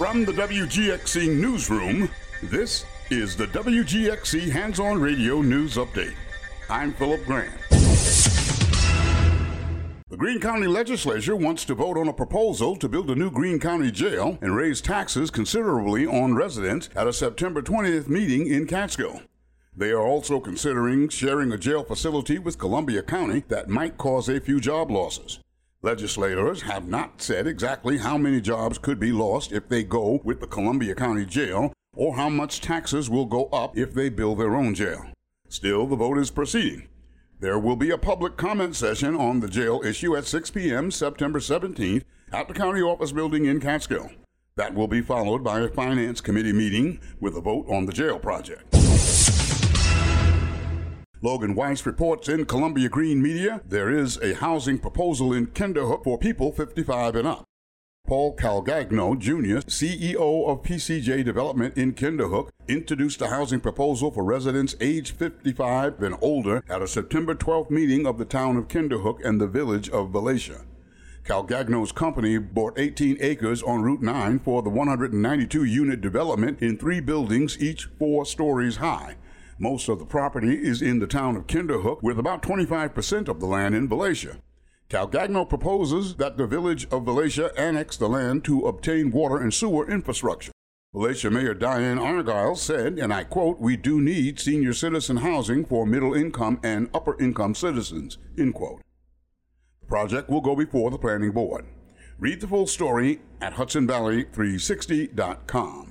From the WGXC Newsroom, this is the WGXC Hands-On Radio News Update. I'm Philip Grant. The Greene County Legislature wants to vote on a proposal to build a new Greene County jail and raise taxes considerably on residents at a September 20th meeting in Catskill. They are also considering sharing a jail facility with Columbia County that might cause a few job losses. Legislators have not said exactly how many jobs could be lost if they go with the Columbia County jail or how much taxes will go up if they build their own jail. Still, the vote is proceeding. There will be a public comment session on the jail issue at 6 p.m. September 17th at the county office building in Catskill. That will be followed by a finance committee meeting with a vote on the jail project. Logan Weiss reports in Columbia Green Media there is a housing proposal in Kinderhook for people 55 and up. Paul Calgagno, Jr., CEO of PCJ Development in Kinderhook, introduced a housing proposal for residents age 55 and older at a September 12th meeting of the town of Kinderhook and the village of Valatia. Calgagno's company bought 18 acres on Route 9 for the 192-unit development in 3 buildings, each 4 stories high. Most of the property is in the town of Kinderhook, with about 25% of the land in Valatia. Calgagno proposes that the village of Valatia annex the land to obtain water and sewer infrastructure. Valatia Mayor Diane Argyle said, and I quote, "We do need senior citizen housing for middle income and upper income citizens," end quote. The project will go before the planning board. Read the full story at HudsonValley360.com.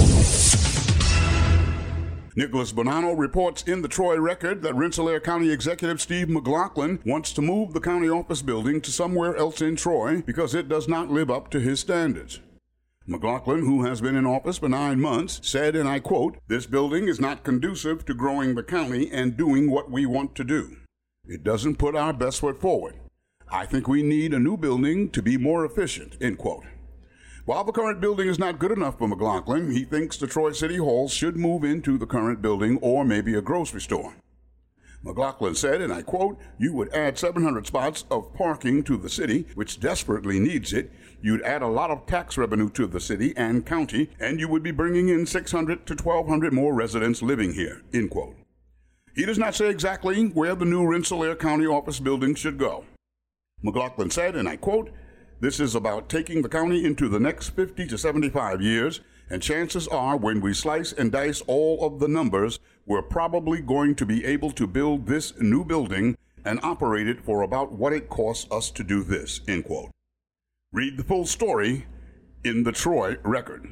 Nicholas Bonanno reports in the Troy Record that Rensselaer County Executive Steve McLaughlin wants to move the county office building to somewhere else in Troy because it does not live up to his standards. McLaughlin, who has been in office for 9 months, said, and I quote, "This building is not conducive to growing the county and doing what we want to do. It doesn't put our best foot forward. I think we need a new building to be more efficient," end quote. While the current building is not good enough for McLaughlin, he thinks the Troy City Hall should move into the current building or maybe a grocery store. McLaughlin said, and I quote, "You would add 700 spots of parking to the city, which desperately needs it. You'd add a lot of tax revenue to the city and county, and you would be bringing in 600 to 1,200 more residents living here," end quote. He does not say exactly where the new Rensselaer County office building should go. McLaughlin said, and I quote, "This is about taking the county into the next 50 to 75 years, and chances are when we slice and dice all of the numbers, we're probably going to be able to build this new building and operate it for about what it costs us to do this," end quote. Read the full story in the Troy Record.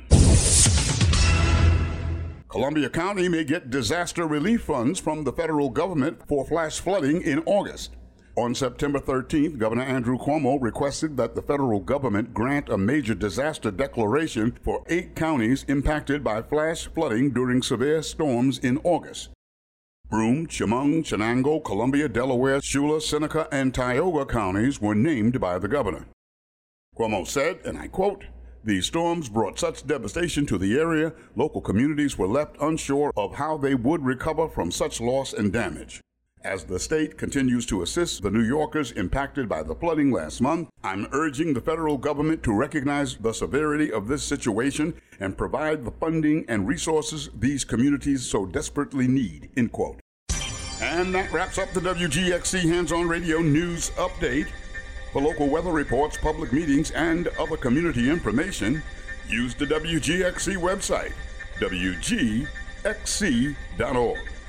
Columbia County may get disaster relief funds from the federal government for flash flooding in August. On September 13th, Governor Andrew Cuomo requested that the federal government grant a major disaster declaration for 8 counties impacted by flash flooding during severe storms in August. Broome, Chemung, Chenango, Columbia, Delaware, Schuyler, Seneca, and Tioga counties were named by the governor. Cuomo said, and I quote, "These storms brought such devastation to the area, local communities were left unsure of how they would recover from such loss and damage. As the state continues to assist the New Yorkers impacted by the flooding last month, I'm urging the federal government to recognize the severity of this situation and provide the funding and resources these communities so desperately need," end quote. And that wraps up the WGXC Hands-On Radio News Update. For local weather reports, public meetings, and other community information, use the WGXC website, WGXC.org.